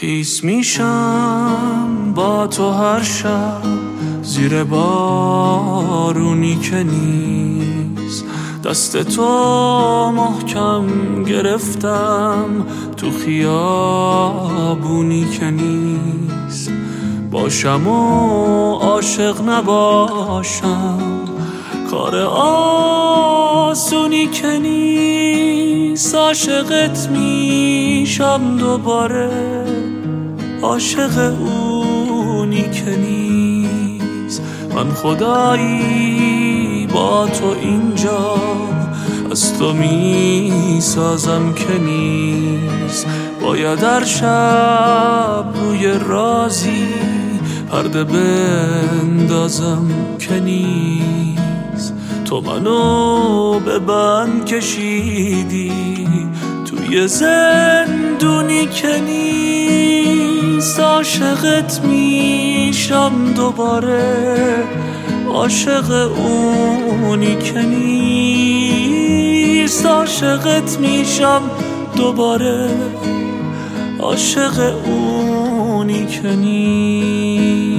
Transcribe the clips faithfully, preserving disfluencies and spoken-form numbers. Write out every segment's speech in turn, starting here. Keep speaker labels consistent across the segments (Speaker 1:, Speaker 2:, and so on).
Speaker 1: خیس میشم با تو هر شب زیر بارونی که نیست، دست تو محکم گرفتم تو خیابونی که نیست. باشم و عاشق نباشم کار آسونی که نیست. عاشقت میشم دوباره، عاشق اونی که نیست. من خدایی با تو اینجا از تو میسازم که نیست. باید در شب روی رازی پرده بندازم که نیست. تو منو به بند کشیدی توی زندونی که نیست. عاشقت میشم دوباره، عاشق اونی که نیست. عاشقت میشم دوباره، عاشق اونی که نیست.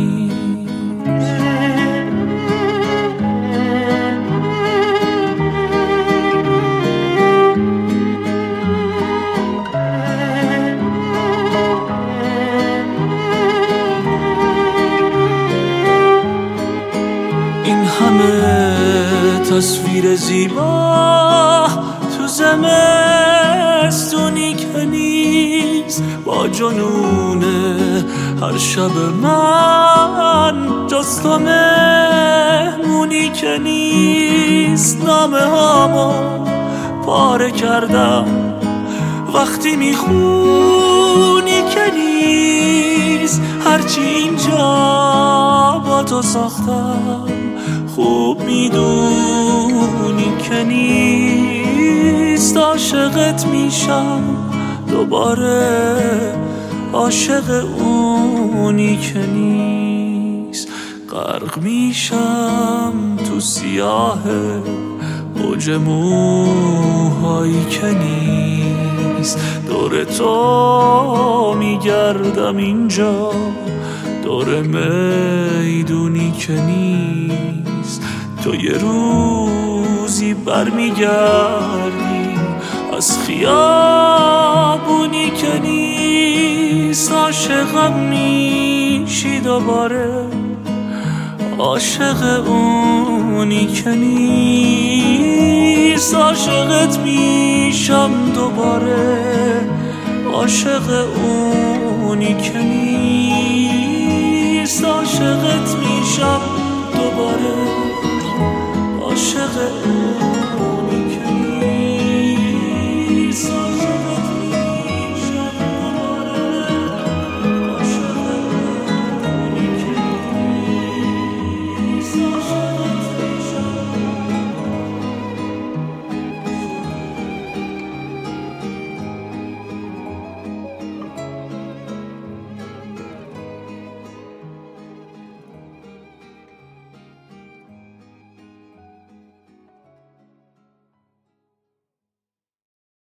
Speaker 1: این همه تصویر زیبا تو زمستونی که نیست. با جنون هر شب من جز تو مهمونی که نیست. نامه هامو پاره کردم وقتی میخونی که نیست. هرچی اینجا با تو ساختم خوب میدونی که نیست. عاشقت میشم دوباره، عاشق اونی که نیست. غرق میشم تو سیاه موج موهایی که نیست. دور تو میگردم اینجا دور میدونی که نیست. تو یه روزی برمیگردی از خیابونی که نیست. عاشقم میشی دوباره، عاشق اونی که نیست. عاشقت میشم دوباره، عاشق اونی که نیست. عاشقت میشم دوباره، عاشق اونی